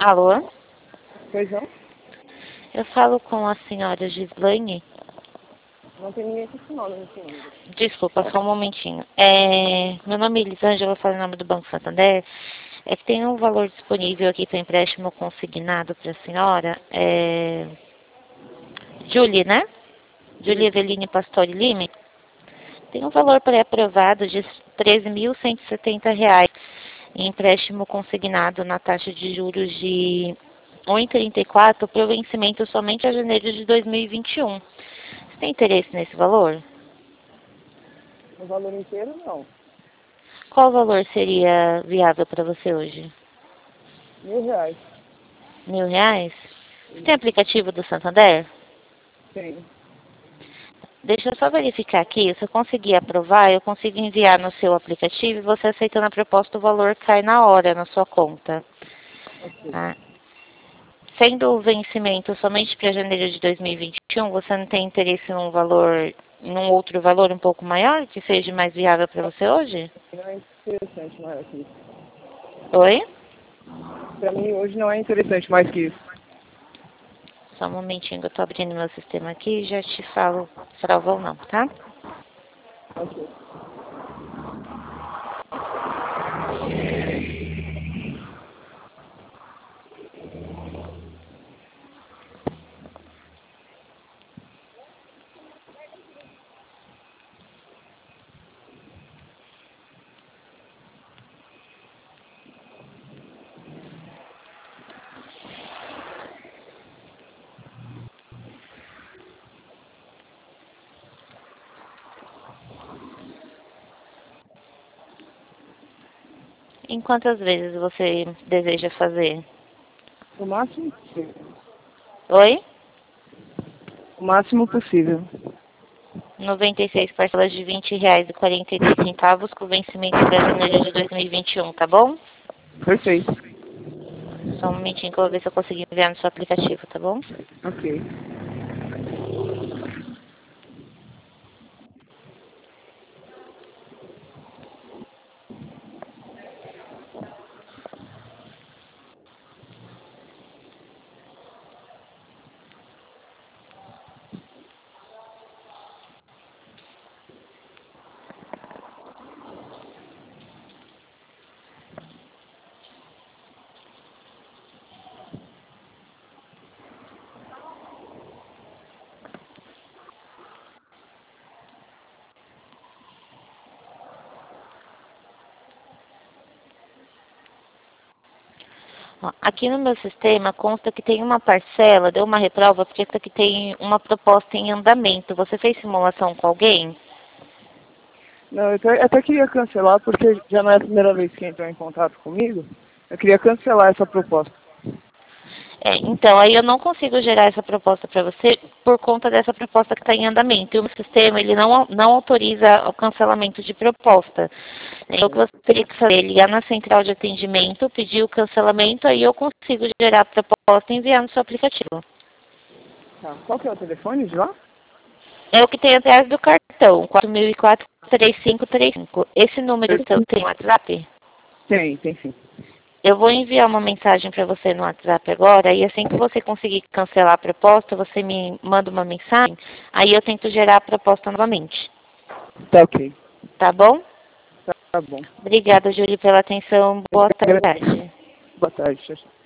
Alô? Pois não? Eu falo com a senhora Gislaine. Não tem ninguém com esse nome nesse número. Desculpa, só um momentinho. Meu nome é Elisângela, eu falo em nome do Banco Santander. É que tem um valor disponível aqui para empréstimo consignado para a senhora. Julie, né? Julie Eveline Pastore Lime. Tem um valor pré-aprovado de R$ 13.170 em empréstimo consignado na taxa de juros de 1,34 para o vencimento somente a janeiro de 2021. Você tem interesse nesse valor? O valor inteiro, não. Qual valor seria viável para você hoje? R$ 1.000. R$ 1.000? Você tem aplicativo do Santander? Tem. Deixa eu só verificar aqui. Se eu conseguir aprovar, eu consigo enviar no seu aplicativo e você aceitando a proposta, o valor cai na hora na sua conta. Ok. Tá? Sendo o vencimento somente para janeiro de 2021, você não tem interesse num outro valor um pouco maior, que seja mais viável para você hoje? Não é interessante mais que isso. Oi? Pra mim, hoje não é interessante mais que isso. Só um momentinho que eu tô abrindo meu sistema aqui e já te falo se prova ou não, tá? Ok. Em quantas vezes você deseja fazer? O máximo possível. Oi? O máximo possível. 96 parcelas de R$ 20,42 com vencimento para janeiro de 2021, tá bom? Perfeito. Só um momentinho que eu vou ver se eu consigo enviar no seu aplicativo, tá bom? Ok. Ó, aqui no meu sistema consta que tem uma parcela, deu uma reprova, porque consta que tem uma proposta em andamento. Você fez simulação com alguém? Não, eu até queria cancelar, porque já não é a primeira vez que entrou em contato comigo. Eu queria cancelar essa proposta. Então, aí eu não consigo gerar essa proposta para você por conta dessa proposta que está em andamento. E o meu sistema, ele não autoriza o cancelamento de proposta. Então, o que você teria que fazer é ligar na central de atendimento, pedir o cancelamento, aí eu consigo gerar a proposta e enviar no seu aplicativo. Tá. Qual que é o telefone de lá? É o que tem atrás do cartão, 4004-3535. Esse número seu tem WhatsApp? Tem sim. Eu vou enviar uma mensagem para você no WhatsApp agora e assim que você conseguir cancelar a proposta, você me manda uma mensagem, aí eu tento gerar a proposta novamente. Tá ok. Tá bom? Tá bom. Obrigada, Júlia, pela atenção. Eu Boa que agradeço. tarde. Boa tarde. Tchau, tchau.